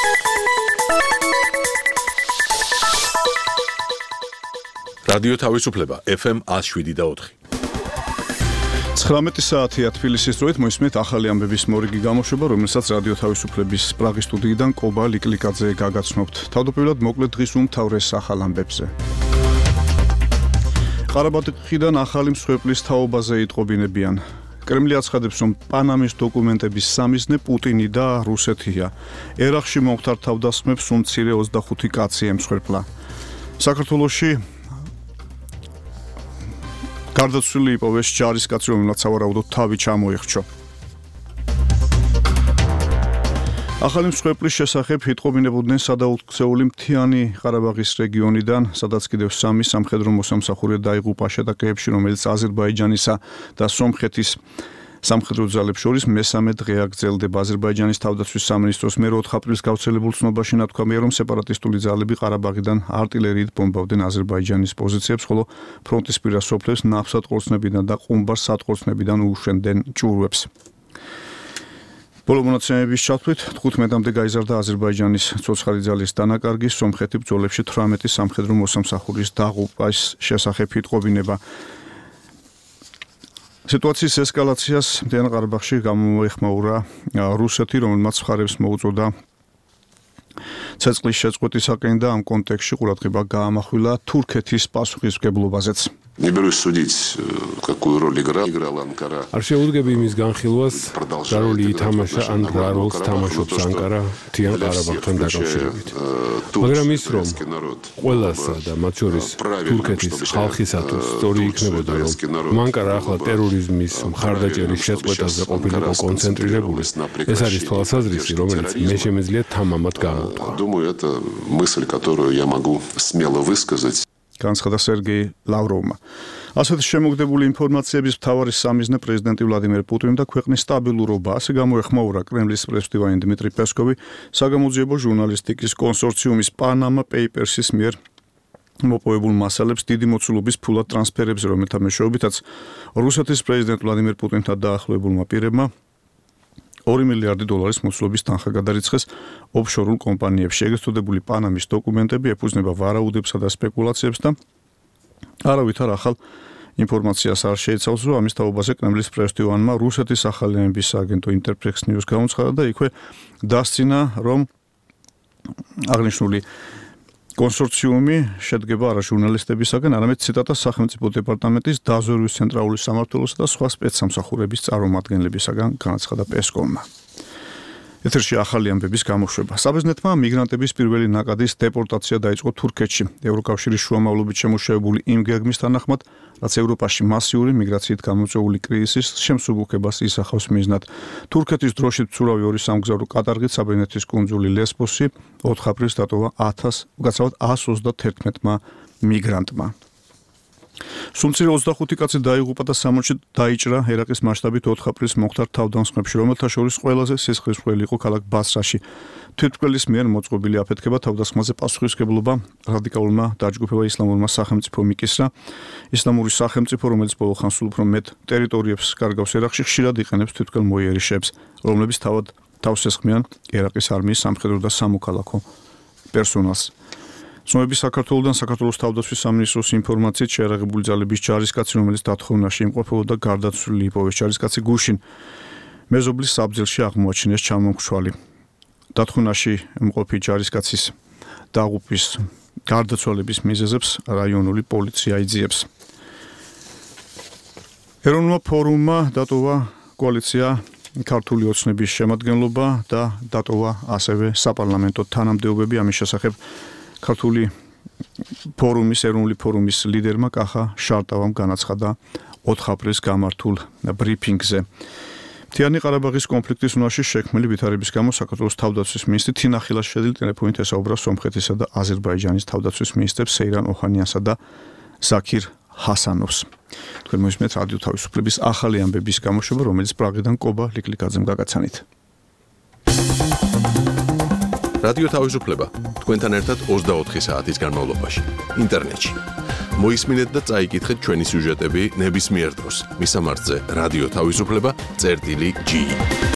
რადიო თავისუფლება FM 107.4. 19 საათია თბილისის დროით მოისმენთ ახალი ამბების მორიგი გამოშვება, რომელსაც რადიო თავისუფლების პრაღის სტუდიიდან კობა ლიკლიკაძე გაგაცნობთ. თავდაპირველად მოკლედ დღის უმთავრეს ახალ ამბებზე. ყარაბაღიდან ახალი მსხვერპლის თაობაზე იტყობინებიან. კრემლი აცხადებს, რომ პანამის დოკუმენტების სამიზნე პუტინი და რუსეთია. ერაყში მომხდარ თავდასხმებს უმცირე 25 კაცი ემსხვერპლა. საქართველოში გარდაცვლილი იპოვეს ჯარისკაცი, რომელსაც სავარაუდოდ თავი ჩამოიხრჩო. ახალი მსხვერპლის შესახებ იტყობინებოდნენ სადაუქცეული მთიანი ყარაბაღის რეგიონიდან, სადაც კიდევ 3 სამხედრო მოსამსახურე დაიღუპა შეტაკებებში, რომელიც აზერბაიჯანისა და სომხეთის სამხედრო ძალებს შორის მესამე დღეა გრძელდება. აზერბაიჯანის თავდაცვის სამინისტროს მე 4 აპრილს გავრცელებულ ცნობაში ნათქვამია, რომ სეპარატისტული ძალები ყარაბაღიდან артиლერიით ბომბავდნენ აზერბაიჯანის პოზიციებს, ხოლო ფრონტის პირას სოფლებს ნავსატყორცნებიდან და ყუმბარ სატყორცნებიდან უშვენდნენ ჭურვებს. ბოლო მონაცემების ჩათვლით 15-მდე გაიზარდა აზერბაიჯანის ცოცხალი ძალის დანაკარგი, სომხეთი ბრძოლებში 18 სამხედრო მოსამსახურის დაღუპვის შესახებ იტყობინება. სიტუაციის ესკალაციას მთიან ყარაბაღში გამოეხმაურა რუსეთი, რომელმაც მხარებს მოუწოდა ცეცხლის შეწყვეტისაკენ და ამ კონტექსტში ყურადღება გაამახვილა თურქეთის პასუხისმგებლობაზეც. Не берусь судить, какую роль играла Анкара. არ შეუდგები იმის განხილვას, რა როლი ითამაშა ან რა როლს თამაშობს ანკარა მთიან ყარაბაღთან დაკავშირებით. მაგრამ ის, რომ ყველასა და მათ შორის თურქეთის ხალხისათვის სწორი იქნებოდა, რომ ანკარა ახლა ტერორიზმის მხარდაჭერის შეწყვეტაზე ყოფილიყო კონცენტრირებული, ეს არის თვალსაზრისი, რომელიც მე შემეძლია თამამად გამოვთქვა. Думаю, это мысль, которую я могу смело высказать. განცხადა სერგეი ლავროვმა. ასეთ შემოგდებული ინფორმაციების მთავარი სამიზნე პრეზიდენტი ვლადიმერ პუტინი და ქვეყნის სტაბილურობა, ასე გამოეხმაურა კრემლის პრესმდივანი დიმიტრი პესკოვი საგამოძიებო ჟურნალისტიკის კონსორციუმის პანამა პეიპერსის მიერ მოპოვებულ მასალებს დიდი მოცულობის ფულად ტრანსფერებზე, რომელთა მეშვეობითაც რუსეთის პრეზიდენტ ვლადიმერ პუტინთან დაახლოებულმა პირებმა 2 მილიარდი დოლარის მოცულობის თანხა გადარიცხეს ოფშორულ კომპანიებში. ეგრეთ წოდებული პანამის დოკუმენტები ეფუძნება ვარაუდებსა და სპეკულაციებს და არავითარ ახალ ინფორმაციას არ შეიცავს, რომ ამის თაობაზე კრემლის პრესმდივანმა რუსეთის ახალი ემბის აგენტო ინტერფექს ნიუს გამოცხადა და იქვე დასცინა, რომ აღნიშნული კონსორციუმი შედგება არა ჟურნალისტებისაგან, არამედ ციტატა სახელმწიფო დეპარტამენტის დაზვერვის ცენტრალური სამმართველოსა და სხვა სპეცსამსახურების წარმომადგენლებისაგან, განაცხადა პესკოვმა. ეთერში ახალი ამბების გამოშვება. საბერძნეთმა მიგრანტების პირველი ნაკადის დეპორტაცია დაიწყო თურქეთში. ევროკავშირის შუამავლობით შემუშავებული იმ გეგმის თანახმად, რაც ევროპაში მასიური მიგრაციით გამოწვეული კრიზისის შემსუბუქებას ისახავს მიზნად. თურქეთის დროშით მცურავი 2 სამგზავრო კატარღით საბერძნეთის კუნძული ლესბოსი 4 აპრილს დატოვა 131 მიგრანტმა. სუმცირე 25 კაცი დაიღუპა და სამონში დაიჭრა ერაყის მასშტაბით 4 აპრილს მომხდარ თავდასხმებში, რომელთა შორის ყველაზე სისხლისმღვრელი იყო ქალაქ ბასრაში. თვითმკვლელის მიერ მოწყობილი აფეთქება თავდასხმაზე პასუხისმგებლობა რადიკალურმა დაჯგუფება ისლამურმა სახელმწიფომ მიკისრა. ისლამური სახელმწიფო, რომელიც ბოლო ხანს სულ უფრო მეტ ტერიტორიებს კარგავს ერაყში, ხშირად იყენებს თვითმკვლელ მოიერიშეებს, რომლებიც თავად თავს ესხმიან ერაყის არმიის სამხედრო და სამოქალაქო პერსონალს. ცნობები საქართველოსთან საქართველოს თავდაცვის სამინისტროს ინფორმაციით შეერაღებული ძალების ჯარისკაცი, რომელიც დათხოვნაში იმყოფებოდა, გარდაცვლილი იპოვეს. ჯარისკაცი გუშინ მეზობლის საბძელში აღმოაჩინეს ჩამომქცვალი. დათხოვნაში მყოფი ჯარისკაცის დაღუპვის გარდაცვალების მიზეზებს რაიონული პოლიცია იძიებს. ეროვნულმა ფორუმმა დატოვა კოალიცია ქართული ოცნების შემადგენლობა და დატოვა ასევე საპარლამენტო თანამდებობები. ამის შესახებ ქართული ეროვნული ფორუმის ლიდერმა კახა შარტავამ განაცხადა 4 აპრილს გამართულ ბრიფინგზე. მთიანი ყარაბაღის კონფლიქტის უნარში შექმნილი ვითარების გამო საქართველოს თავდაცვის მინისტრი თინა ხილაშვილი ტელეფონით ესაუბრა სომხეთისა და აზერბაიჯანის თავდაცვის მინისტრებს სეირან ოჰანიანსა და ზაქირ ჰასანოვს. თქვენ მოისმენთ რადიო თავისუფლების ახალი ამბების გამოშვება, რომელიც პრაღიდან კობა ლიკლიკაძემ გაგაცანით. რადიო თავისუფლება თქვენთან ერთად 24 საათის განმავლობაში ინტერნეტში. მოისმინეთ და წაიკითხეთ ჩვენი სიუჟეტები ნებისმიერ დროს. მისამართზე რადიო თავისუფლება წერტილი G.